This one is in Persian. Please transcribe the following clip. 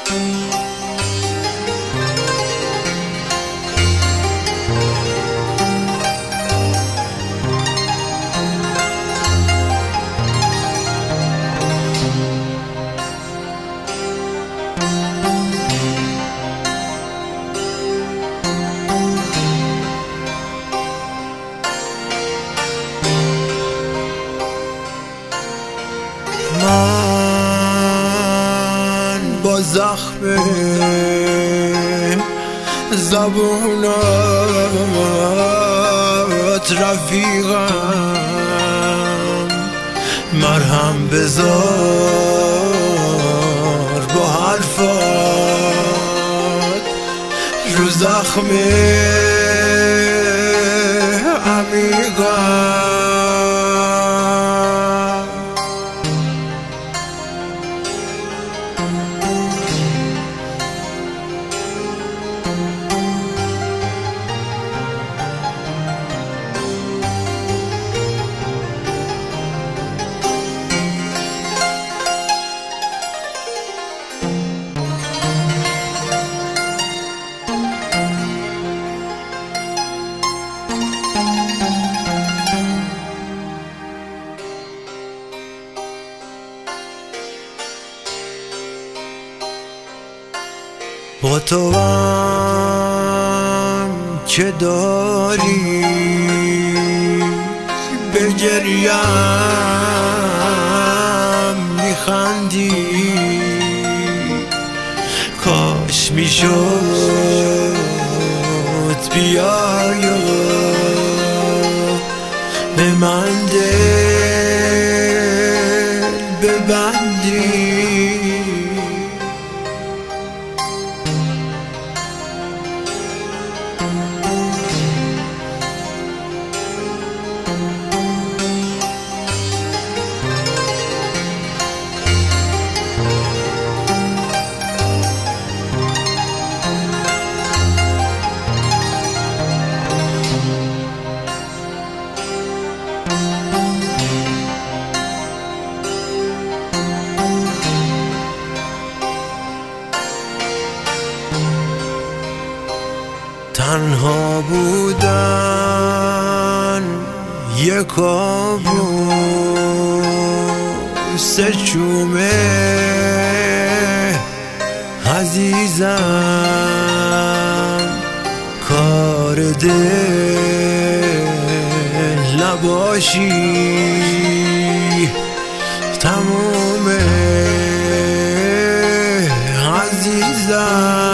من با زخم زبونات رفیقم، مرهم بذار با حرفات رو زخم عمیقم. با تو هم که داری به گریم میخندی، کاش میشد بیای و به من دل ببندی. تنها بودن یک کابوس چومه عزیزم، کار دل نباشی تمومه عزیزم.